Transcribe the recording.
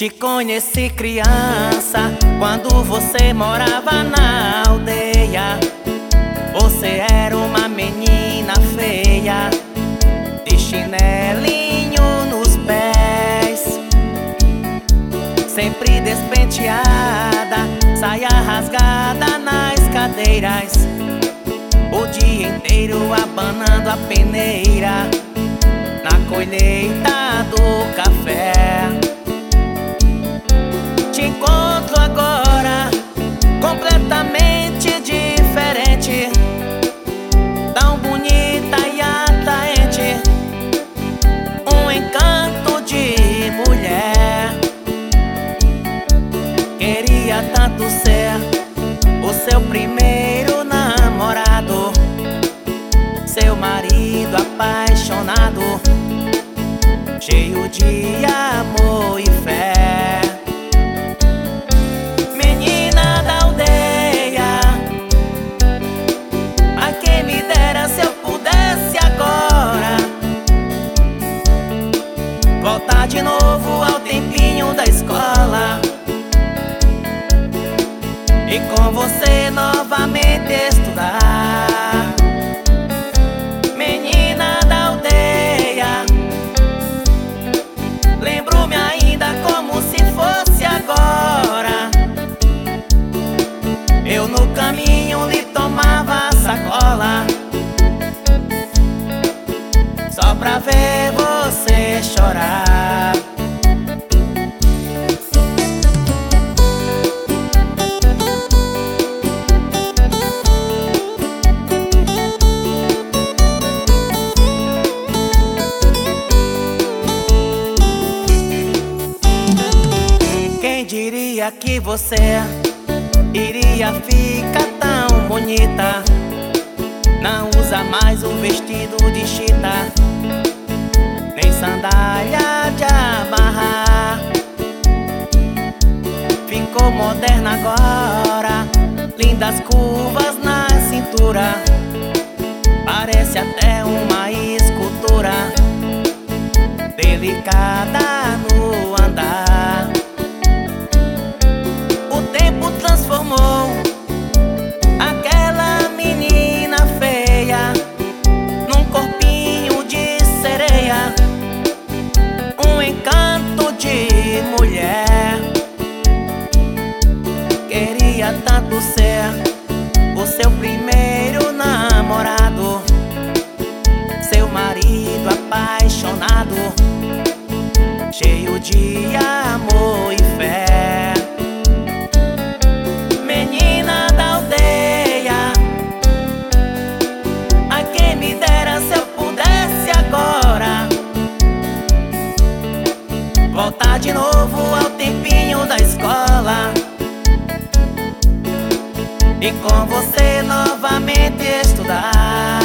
Te conheci criança, quando você morava na aldeia. Você era uma menina feia, de chinelinho nos pés, sempre despenteada, saia rasgada nas cadeiras, o dia inteiro abanando a peneira na colheita do café. Te encontro agora completamente diferente, tão bonita e atraente, um encanto de mulher. Queria tanto ser o seu primeiro namorado, seu marido apaixonado, cheio de amor e fé. Menina da aldeia, a quem me dera se eu pudesse agora voltar de novo ao tempinho da escola e com você novamente estudar. Menina da aldeia, lembro-me ainda como se fosse agora. Eu no caminho lhe tomava a sacola, só pra ver você chorar. Quem diria que você iria ficar tão bonita? Não usa mais o vestido de chita, nem sandália de amarrar. Ficou moderna agora, lindas curvas na cintura, parece até uma escultura, delicada no andar. O tempo transformou aquela menina feia num corpinho de sereia, um encanto de mulher. Queria tanto ser o seu primeiro namorado, seu marido apaixonado, cheio de amor e fé. Menina da aldeia, a quem me dera se eu pudesse agora voltar de novo ao tempinho da escola e com você novamente estudar.